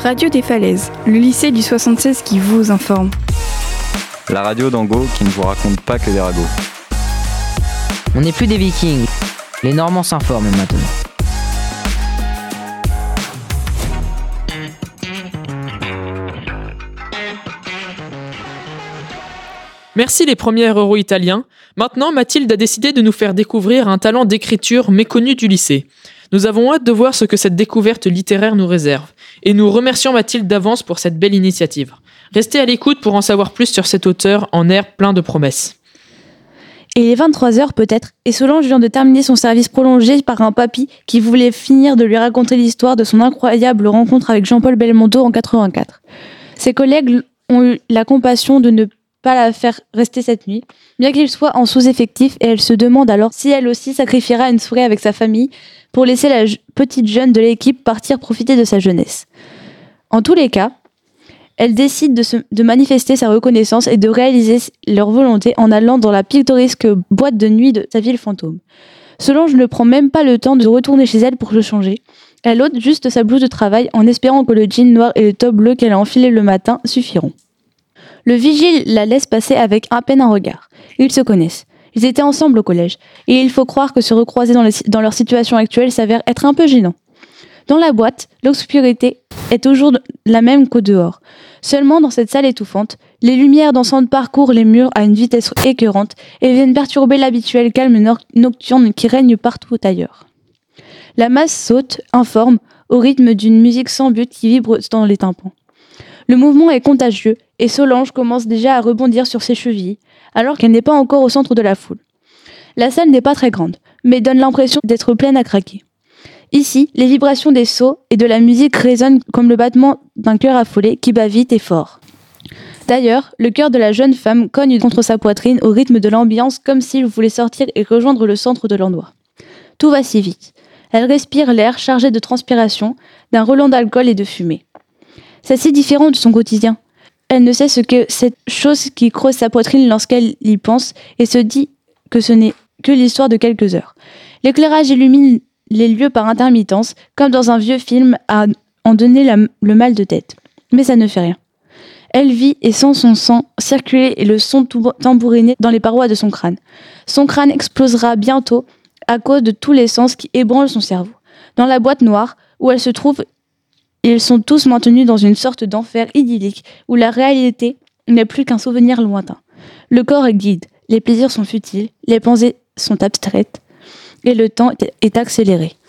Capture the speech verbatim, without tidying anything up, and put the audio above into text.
Radio des Falaises, le lycée du soixante-seize qui vous informe. La radio d'Angot qui ne vous raconte pas que des ragots. On n'est plus des Vikings, les Normands s'informent maintenant. Merci les premiers héros italiens. Maintenant, Mathilde a décidé de nous faire découvrir un talent d'écriture méconnu du lycée. Nous avons hâte de voir ce que cette découverte littéraire nous réserve. Et nous remercions Mathilde d'avance pour cette belle initiative. Restez à l'écoute pour en savoir plus sur cet auteur en air plein de promesses. Il est vingt-trois heures peut-être, et Solange vient de terminer son service prolongé par un papy qui voulait finir de lui raconter l'histoire de son incroyable rencontre avec Jean-Paul Belmondo en quatre-vingt-quatre. Ses collègues ont eu la compassion de ne pas la faire rester cette nuit, bien qu'il soit en sous-effectif, et elle se demande alors si elle aussi sacrifiera une soirée avec sa famille pour laisser la je- petite jeune de l'équipe partir profiter de sa jeunesse. En tous les cas, elle décide de, se, de manifester sa reconnaissance et de réaliser leur volonté en allant dans la pittoresque boîte de nuit de sa ville fantôme. Solange ne prend même pas le temps de retourner chez elle pour se changer. Elle ôte juste sa blouse de travail en espérant que le jean noir et le top bleu qu'elle a enfilé le matin suffiront. Le vigile la laisse passer avec à peine un regard. Ils se connaissent. Ils étaient ensemble au collège. Et il faut croire que se recroiser dans, les, dans leur situation actuelle s'avère être un peu gênant. Dans la boîte, l'obscurité est toujours la même qu'au dehors. Seulement, dans cette salle étouffante, les lumières dansantes parcourent les murs à une vitesse écœurante et viennent perturber l'habituel calme no- nocturne qui règne partout ailleurs. La masse saute, informe, au rythme d'une musique sans but qui vibre dans les tympans. Le mouvement est contagieux et Solange commence déjà à rebondir sur ses chevilles, alors qu'elle n'est pas encore au centre de la foule. La salle n'est pas très grande, mais donne l'impression d'être pleine à craquer. Ici, les vibrations des sauts et de la musique résonnent comme le battement d'un cœur affolé qui bat vite et fort. D'ailleurs, le cœur de la jeune femme cogne contre sa poitrine au rythme de l'ambiance comme s'il voulait sortir et rejoindre le centre de l'endroit. Tout va si vite. Elle respire l'air chargé de transpiration, d'un relent d'alcool et de fumée. C'est si différent de son quotidien. Elle ne sait ce que cette chose qui creuse sa poitrine lorsqu'elle y pense et se dit que ce n'est que l'histoire de quelques heures. L'éclairage illumine les lieux par intermittence, comme dans un vieux film à en donner la, le mal de tête. Mais ça ne fait rien. Elle vit et sent son sang circuler et le son tambouriner dans les parois de son crâne. Son crâne explosera bientôt à cause de tous les sens qui ébranlent son cerveau. Dans la boîte noire où elle se trouve, ils sont tous maintenus dans une sorte d'enfer idyllique où la réalité n'est plus qu'un souvenir lointain. Le corps est guide, les plaisirs sont futiles, les pensées sont abstraites et le temps est accéléré.